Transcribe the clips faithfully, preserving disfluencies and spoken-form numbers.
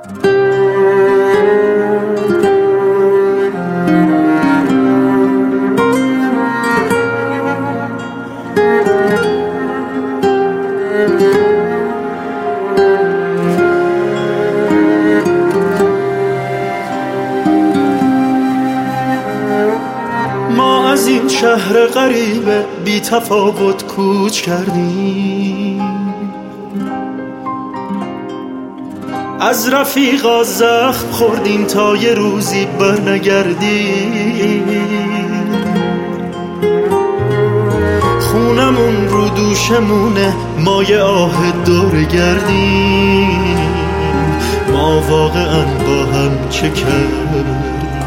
ما از این شهر غریب بی تفاوت کوچ کردیم، از رفیقا زخم خوردیم تا یه روزی برنگردیم. خونمون رو دوشمونه، ما یه آه دور گردیم. ما واقعا با هم چه کردیم؟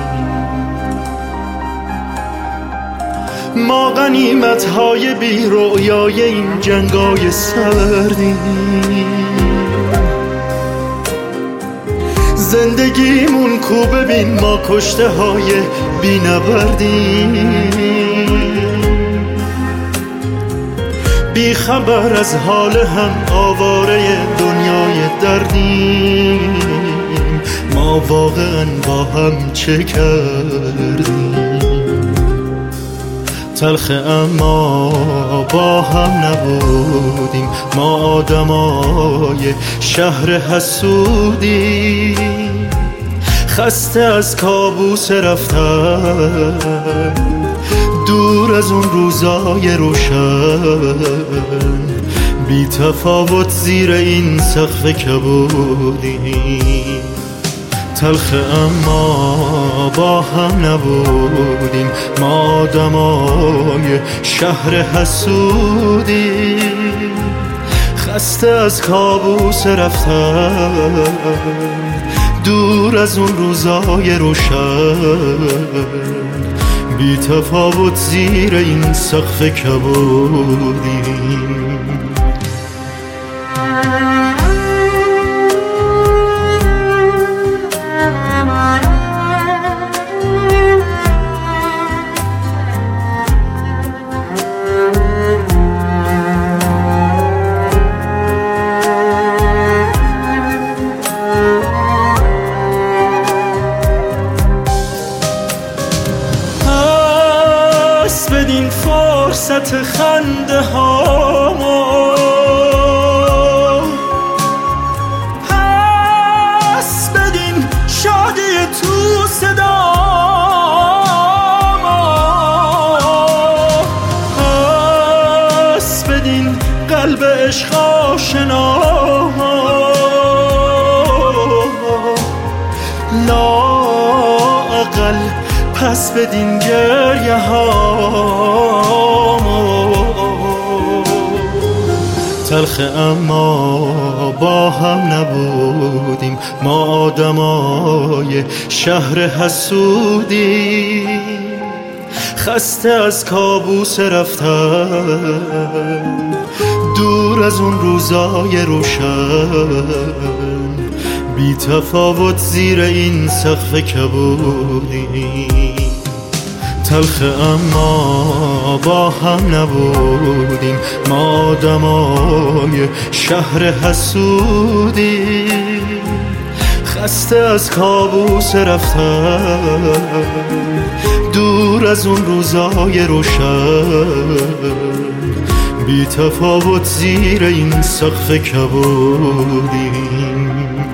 ما غنیمت های بی رویای این جنگای سردیم. زندگیمون کو ببین، ما کشته های بی نبردیم. بی خبر از حال هم، آواره دنیای دردیم. ما واقعا با هم چه کردیم؟ تلخ اما با هم نبودیم، ما آدمای شهر حسودیم. خسته از کابوس رفتن، دور از اون روزای روشن. بی تفاوت زیر این سقف کبودیم. تلخ اما با هم نبودیم، ما آدمای شهر حسودیم. خسته از کابوس رفتن، دور از اون روزای روشن. بی تفاوت زیر این سقف کبودیم. بدین فرصت خنده هامو، پس بدین شادی تو صدامو، پس بدین قلب عشق آشنا. لااقل پس بدین گریه هامو. تلخ اما با هم نبودیم، ما آدمای شهر حسودیم. خسته از کابوس رفتن، دور از اون روزای روشن. بی تفاوت زیر این سقف کبودیم. تلخ اما با هم نبودیم، ما آدمای شهر حسودیم. خسته از کابوس رفتن، دور از اون روزای روشن. بی تفاوت زیر این سقف کبودیم.